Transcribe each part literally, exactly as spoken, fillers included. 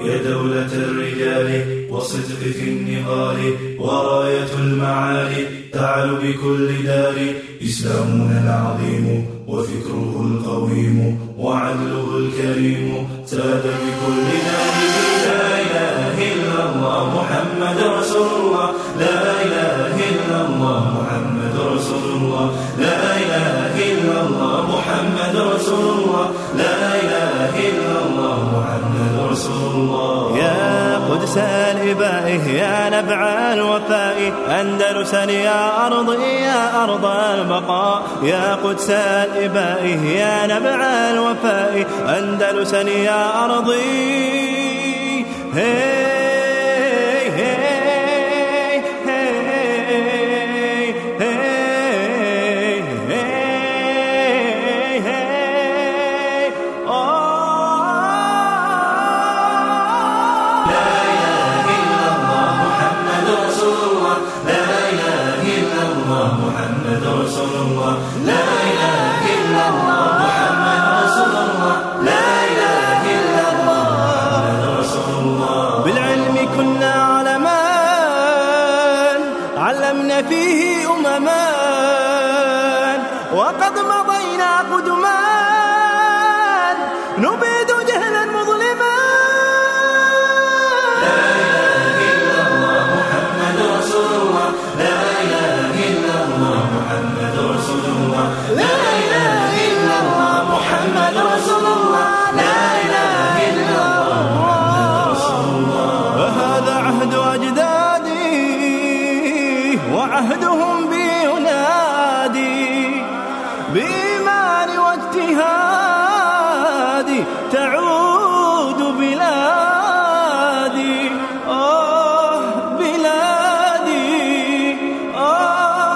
يا دولة الرجال والصدق في النضال، وراية المعالي تعلو بكل دار. إسلامنا العظيم وفكره القويم وعدله الكريم ساد بكل دار. لا إله إلا الله محمد رسول الله، لا إله إلا الله محمد رسول الله، لا إله إلا الله محمد رسول الله، لا إله إلا الله محمد رسول الله. يا قدس الإبائه يا نبع الوفاء، أندلسا يا أرضي يا أرض البقاء. يا قدس الإبائه يا نبع الوفاء، أندلسا يا أرضي. هي محمد رسول الله، لا إله إلا الله محمد رسول الله، لا إله إلا الله محمد رسول الله. بالعلم كنا علمان علمنا فيه أممان، وقد مضينا قدمان نبيد جهلا مظلما. لا إله إلا الله محمد رسول الله، لا إله إلا الله محمد رسول الله، لا إله إلا الله محمد رسول الله، لا إله إلا الله محمد رسول الله. فهذا عهد أجدادي وعهدهم بي ينادي، بإيمان واجتهادي تعود بلادي. آه بلادي، آه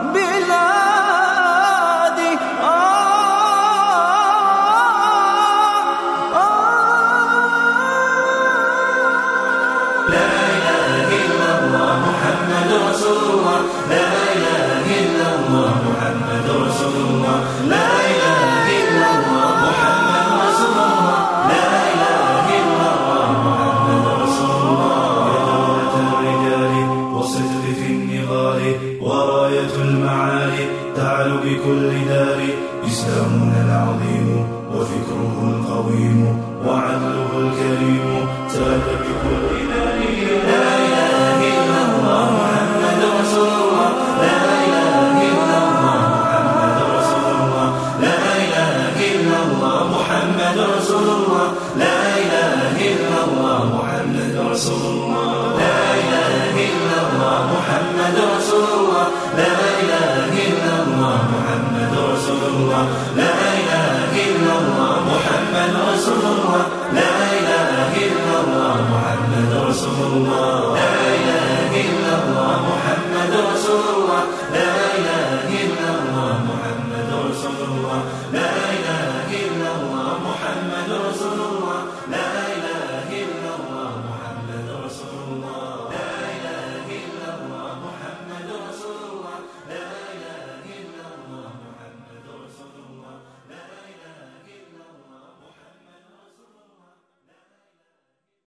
بلادي، آه آه. لا إله إلا الله محمد رسول الله، لا إله إلا الله محمد رسول الله، لا إله إلا الله محمد رسول الله، لا إله إلا الله محمد رسول الله. يا دولة الرجال والصدق في النضال، وراية المعالي تعلو بكل دار. إسلامنا العظيم وفكره القويم وعدله الكريم ساد بكل دار.